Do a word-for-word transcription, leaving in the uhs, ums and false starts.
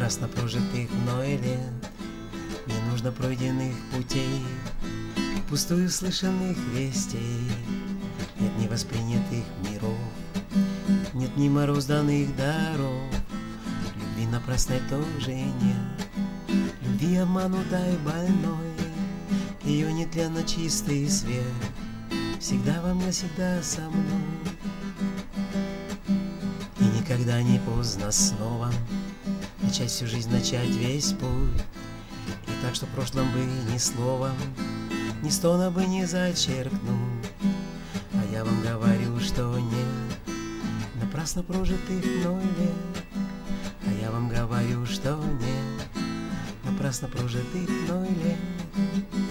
напрасно прожитых мной лет, не нужно пройденных путей, пустую слышанных вестей. Нет невоспринятых миров, нет мимо розданных даров. Любви напрасной тоже нет, любви обманутой больной. Ее нетленно чистый свет всегда во мне, всегда со мной. И никогда не поздно снова начать всю жизнь, начать весь путь. И так, что в прошлом бы ни словом, ни стона бы не зачеркнуть. А я вам говорю, что нет напрасно прожитых мной лет. А я вам говорю, что нет напрасно прожитых мной лет.